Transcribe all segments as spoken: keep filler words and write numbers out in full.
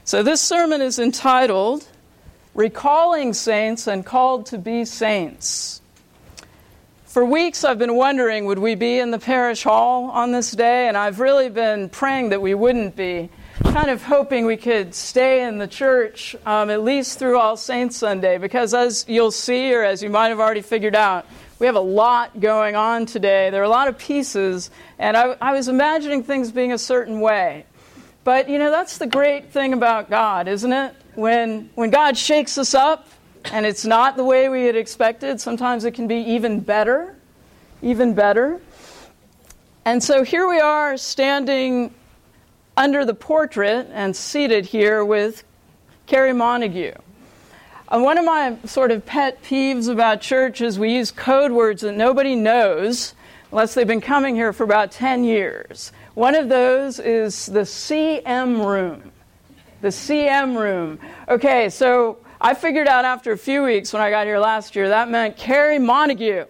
So this sermon is entitled, Recalling Saints and Called to be Saints. For weeks I've been wondering, would we be in the parish hall on this day? And I've really been praying that we wouldn't be, kind of hoping we could stay in the church um, at least through All Saints Sunday, because as you'll see, or as you might have already figured out, we have a lot going on today. There are a lot of pieces, and I, I was imagining things being a certain way. But, you know, that's the great thing about God, isn't it? When when God shakes us up, and it's not the way we had expected, sometimes it can be even better, even better. And so here we are standing under the portrait and seated here with Carrie Montague. And one of my sort of pet peeves about church is we use code words that nobody knows unless they've been coming here for about ten years. One of those is the C M room. The C M room. Okay, so I figured out after a few weeks when I got here last year, that meant Carrie Montague.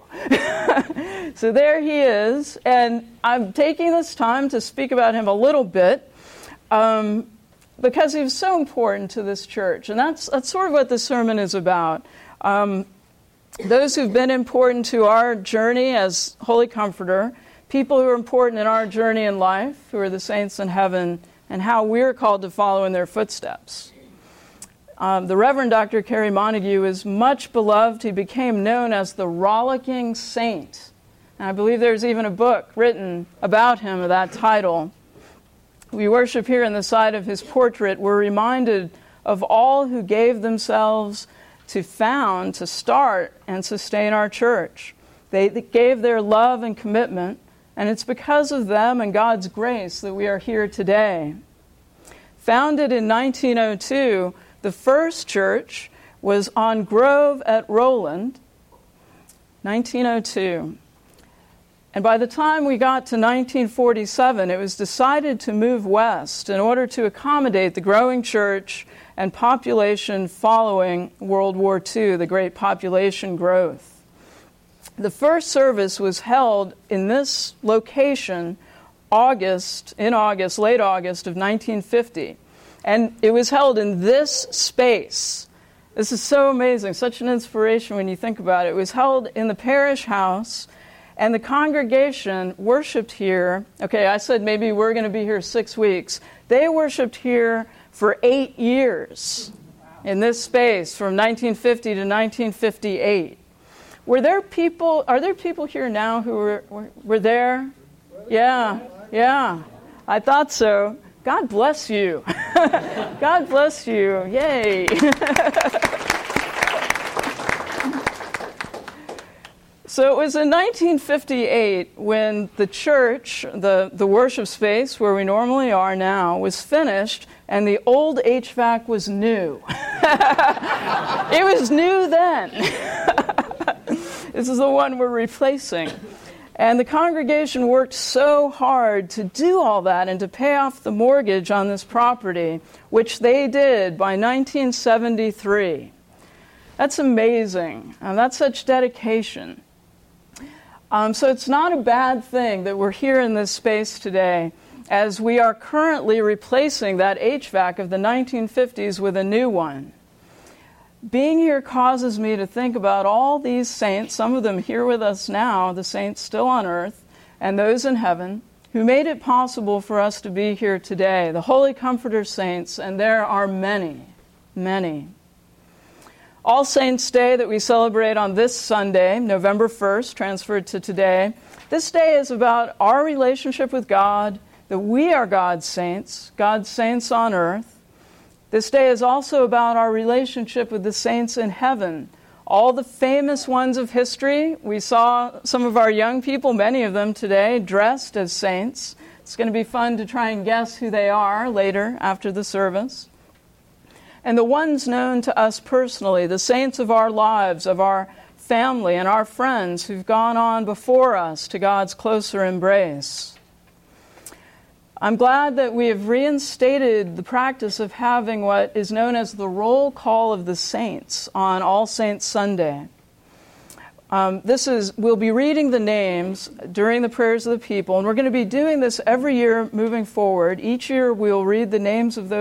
So there he is, and I'm taking this time to speak about him a little bit um, because he was so important to this church, and that's, that's sort of what this sermon is about. Um, those who've been important to our journey as Holy Comforter, people who are important in our journey in life, who are the saints in heaven, and how we're called to follow in their footsteps. Um, the Reverend Doctor Carrie Montague is much beloved. He became known as the Rollicking Saint. And I believe there's even a book written about him of that title. We worship here in the side of his portrait. We're reminded of all who gave themselves to found, to start, and sustain our church. They, they gave their love and commitment, and it's because of them and God's grace that we are here today. Founded in nineteen oh two, the first church was on Grove at Rowland, nineteen oh two. And by the time we got to nineteen forty-seven, it was decided to move west in order to accommodate the growing church and population following World War Two, the great population growth. The first service was held in this location August, in August, late August of nineteen fifty. And it was held in this space. This is so amazing, such an inspiration when you think about it. It was held in the parish house, and the congregation worshipped here. Okay, I said maybe we're going to be here six weeks. They worshipped here for eight years in this space from nineteen fifty to nineteen fifty-eight. Were there people, are there people here now who were, were, were there? Yeah, yeah, I thought so. God bless you. God bless you. Yay. So it was in nineteen fifty-eight when the church, the, the worship space where we normally are now, was finished, and the old H V A C was new. It was new then. This is the one we're replacing. And the congregation worked so hard to do all that and to pay off the mortgage on this property, which they did by nineteen seventy-three. That's amazing. And that's such dedication. Um, so it's not a bad thing that we're here in this space today, as we are currently replacing that H V A C of the nineteen fifties with a new one. Being here causes me to think about all these saints, some of them here with us now, the saints still on earth, and those in heaven, who made it possible for us to be here today, the Holy Comforter saints, and there are many, many. All Saints' Day that we celebrate on this Sunday, November first, transferred to today, this day is about our relationship with God, that we are God's saints, God's saints on earth. This day is also about our relationship with the saints in heaven. All the famous ones of history. We saw some of our young people, many of them today, dressed as saints. It's going to be fun to try and guess who they are later after the service. And the ones known to us personally, the saints of our lives, of our family and our friends who've gone on before us to God's closer embrace. I'm glad that we have reinstated the practice of having what is known as the roll call of the saints on All Saints Sunday. Um, this is, we'll be reading the names during the prayers of the people, and we're going to be doing this every year moving forward. Each year we'll read the names of those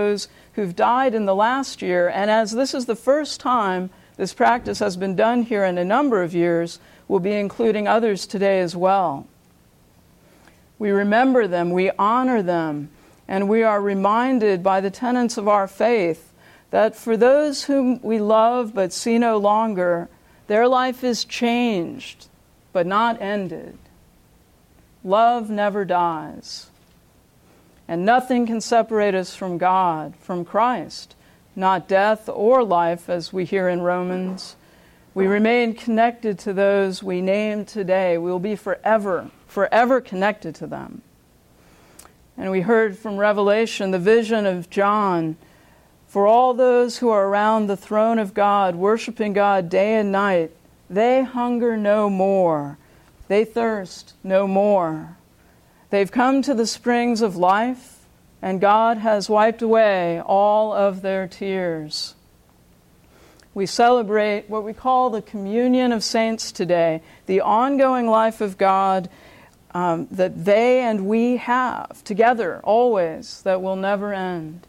who've died in the last year. And as this is the first time this practice has been done here in a number of years, we'll be including others today as well. We remember them, we honor them, and we are reminded by the tenets of our faith that for those whom we love but see no longer, their life is changed but not ended. Love never dies. And nothing can separate us from God, from Christ, not death or life, as we hear in Romans. We remain connected to those we named today. We will be forever, forever connected to them. And we heard from Revelation the vision of John. For all those who are around the throne of God, worshiping God day and night, they hunger no more. They thirst no more. They've come to the springs of life, and God has wiped away all of their tears. We celebrate what we call the communion of saints today, the ongoing life of God um, that they and we have together always, that will never end.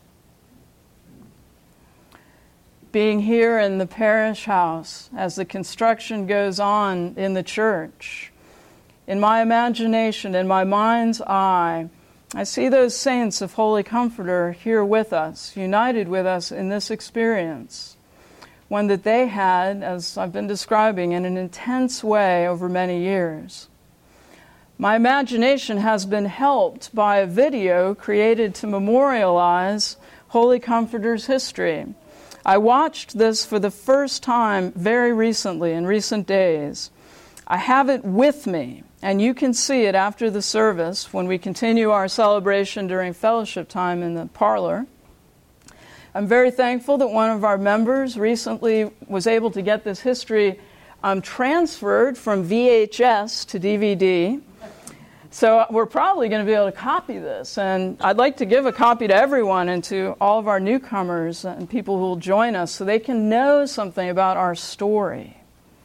Being here in the parish house as the construction goes on in the church, in my imagination, in my mind's eye, I see those saints of Holy Comforter here with us, united with us in this experience, one that they had, as I've been describing, in an intense way over many years. My imagination has been helped by a video created to memorialize Holy Comforter's history. I watched this for the first time very recently, in recent days. I have it with me, and you can see it after the service when we continue our celebration during fellowship time in the parlor. I'm very thankful that one of our members recently was able to get this history um, transferred from V H S to D V D. So we're probably going to be able to copy this, and I'd like to give a copy to everyone and to all of our newcomers and people who will join us so they can know something about our story.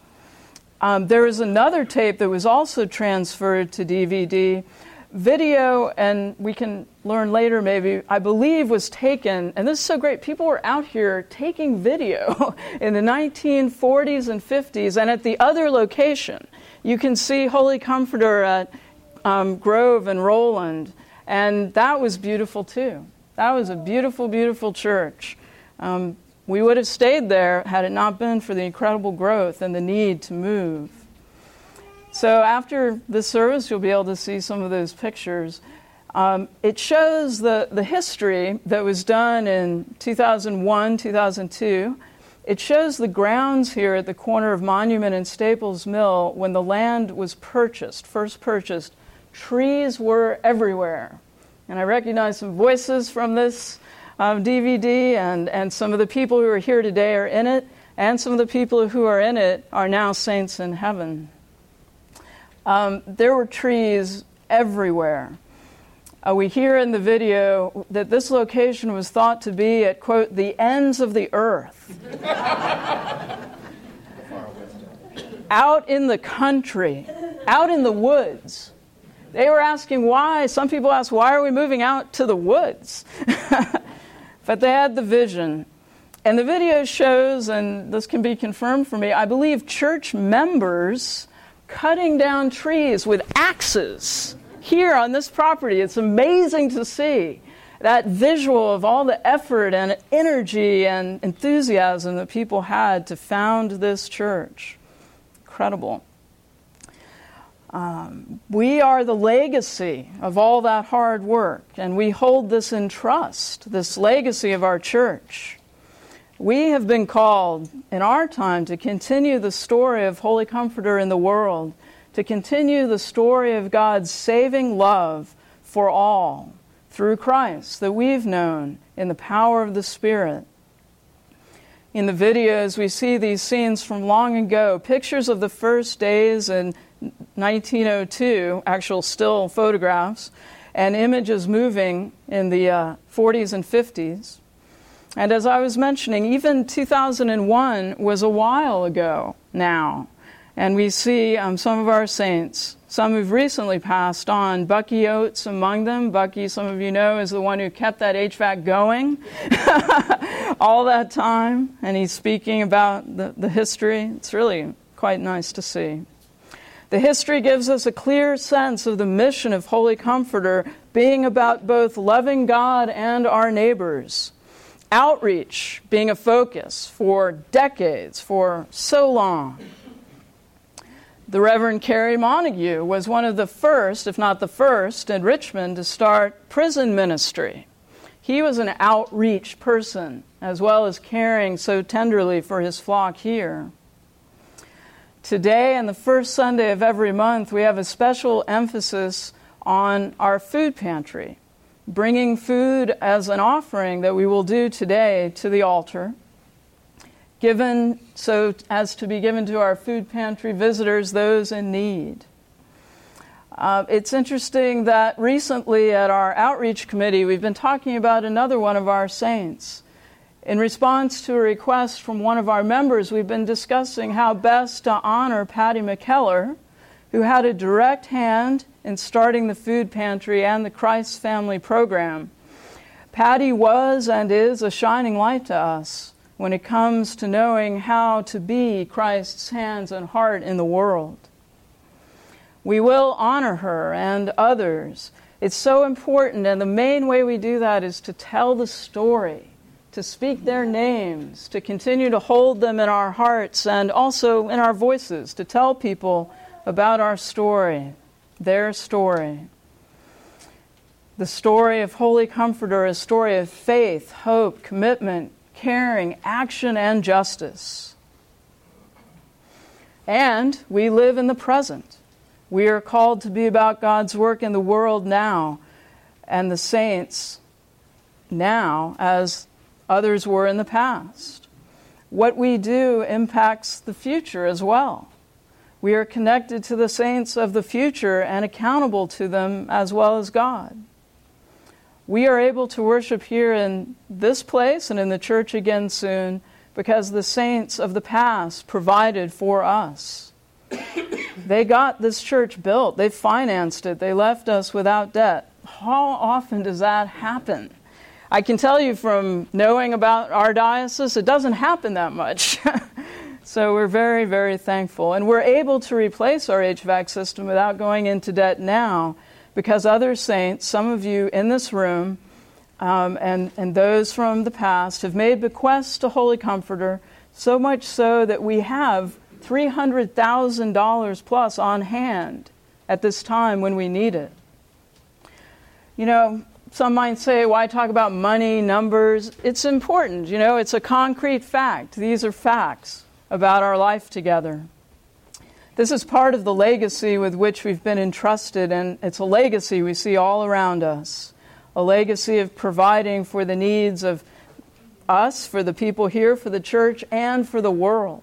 Um, there is another tape that was also transferred to D V D. Video, and we can learn later maybe, I believe was taken, and this is so great, people were out here taking video in the nineteen forties and fifties, and at the other location, you can see Holy Comforter at um, Grove and Roland, and that was beautiful too. That was a beautiful, beautiful church. Um, we would have stayed there had it not been for the incredible growth and the need to move. So after this service, you'll be able to see some of those pictures. Um, it shows the, the history that was done in two thousand one, two thousand two. It shows the grounds here at the corner of Monument and Staples Mill when the land was purchased, first purchased. Trees were everywhere. And I recognize some voices from this um, D V D, and, and some of the people who are here today are in it, and some of the people who are in it are now saints in heaven. Um, there were trees everywhere. Uh, we hear in the video that this location was thought to be at, quote, the ends of the earth. Out in the country, out in the woods. They were asking why. Some people asked, why are we moving out to the woods? But they had the vision. And the video shows, and this can be confirmed for me, I believe church members cutting down trees with axes here on this property. It's amazing to see that visual of all the effort and energy and enthusiasm that people had to found this church. Incredible. Um, we are the legacy of all that hard work, and we hold this in trust, this legacy of our church. We have been called in our time to continue the story of Holy Comforter in the world, to continue the story of God's saving love for all through Christ that we've known in the power of the Spirit. In the videos, we see these scenes from long ago, pictures of the first days in nineteen oh two, actual still photographs, and images moving in the uh, forties and fifties. And as I was mentioning, even two thousand one was a while ago now. And we see um, some of our saints, some who've recently passed on. Bucky Oates among them. Bucky, some of you know, is the one who kept that H V A C going all that time. And he's speaking about the, the history. It's really quite nice to see. The history gives us a clear sense of the mission of Holy Comforter being about both loving God and our neighbors. Outreach being a focus for decades, for so long. The Reverend Carey Montague was one of the first, if not the first, in Richmond to start prison ministry. He was an outreach person, as well as caring so tenderly for his flock here. Today, and the first Sunday of every month, we have a special emphasis on our food pantry, bringing food as an offering that we will do today to the altar, given so as to be given to our food pantry visitors, those in need. Uh, it's interesting that recently at our outreach committee, we've been talking about another one of our saints. In response to a request from one of our members, we've been discussing how best to honor Patty McKellar, who had a direct hand in starting the food pantry and the Christ Family program. Patty was and is a shining light to us when it comes to knowing how to be Christ's hands and heart in the world. We will honor her and others. It's so important, and the main way we do that is to tell the story, to speak their names, to continue to hold them in our hearts and also in our voices, to tell people about our story, their story. The story of Holy Comforter is a story of faith, hope, commitment, caring, action, and justice. And we live in the present. We are called to be about God's work in the world now, and the saints now as others were in the past. What we do impacts the future as well. We are connected to the saints of the future and accountable to them as well as God. We are able to worship here in this place and in the church again soon because the saints of the past provided for us. They got this church built. They financed it. They left us without debt. How often does that happen? I can tell you from knowing about our diocese, it doesn't happen that much. So we're very, very thankful. And we're able to replace our H V A C system without going into debt now, because other saints, some of you in this room, um, and, and those from the past, have made bequests to Holy Comforter, so much so that we have three hundred thousand dollars plus on hand at this time when we need it. You know, some might say, why talk about money, numbers? It's important, you know, it's a concrete fact. These are facts about our life together. This is part of the legacy with which we've been entrusted, and it's a legacy we see all around us. A legacy of providing for the needs of us, for the people here, for the church, and for the world.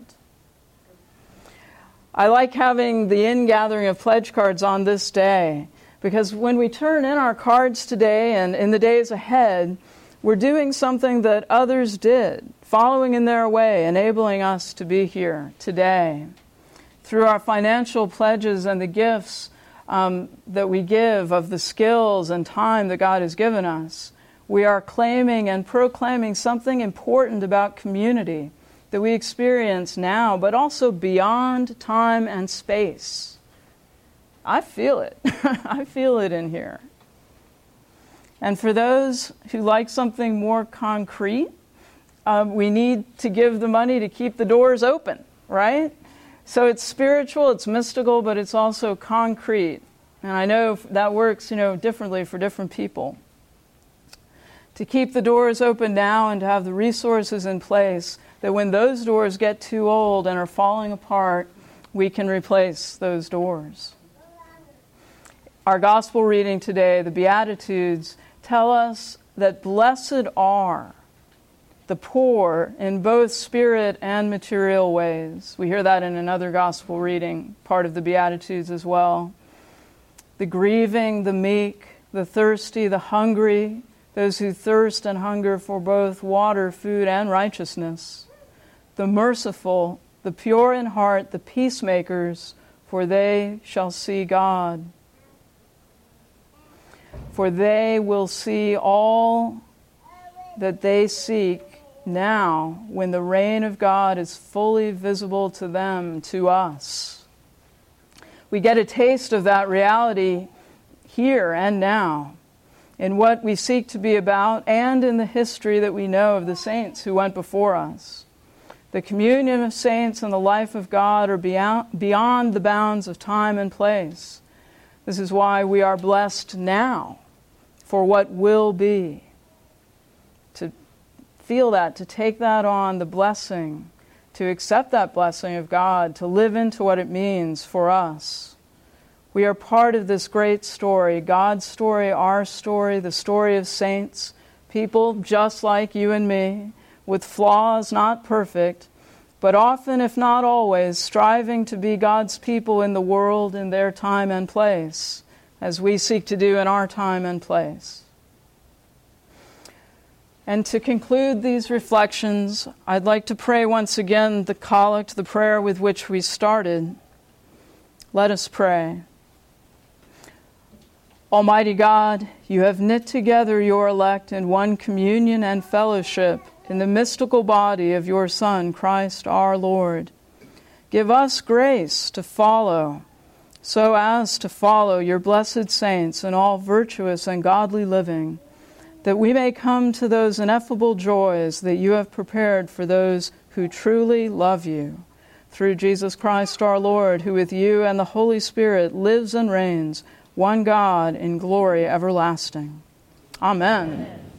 I like having the in-gathering of pledge cards on this day, because when we turn in our cards today and in the days ahead, we're doing something that others did, following in their way, enabling us to be here today. Through our financial pledges and the gifts um, that we give of the skills and time that God has given us, we are claiming and proclaiming something important about community that we experience now, but also beyond time and space. I feel it. I feel it in here. And for those who like something more concrete, um, we need to give the money to keep the doors open, right? So it's spiritual, it's mystical, but it's also concrete. And I know that works, you know, differently for different people. To keep the doors open now and to have the resources in place that when those doors get too old and are falling apart, we can replace those doors. Our gospel reading today, the Beatitudes, tell us that blessed are the poor in both spirit and material ways. We hear that in another gospel reading, part of the Beatitudes as well. The grieving, the meek, the thirsty, the hungry, those who thirst and hunger for both water, food, and righteousness. The merciful the pure in heart, the peacemakers, for they shall see God. For they will see all that they seek now when the reign of God is fully visible to them, to us. We get a taste of that reality here and now in what we seek to be about and in the history that we know of the saints who went before us. The communion of saints and the life of God are beyond, beyond the bounds of time and place. This is why we are blessed now for what will be. To feel that, to take that on, the blessing, to accept that blessing of God, to live into what it means for us. We are part of this great story, God's story, our story, the story of saints, people just like you and me, with flaws, not perfect, but often, if not always, striving to be God's people in the world in their time and place, as we seek to do in our time and place. And to conclude these reflections, I'd like to pray once again the collect, the prayer with which we started. Let us pray. Almighty God, you have knit together your elect in one communion and fellowship in the mystical body of your Son, Christ our Lord. Give us grace to follow, so as to follow your blessed saints in all virtuous and godly living, that we may come to those ineffable joys that you have prepared for those who truly love you. Through Jesus Christ our Lord, who with you and the Holy Spirit lives and reigns, one God in glory everlasting. Amen. Amen.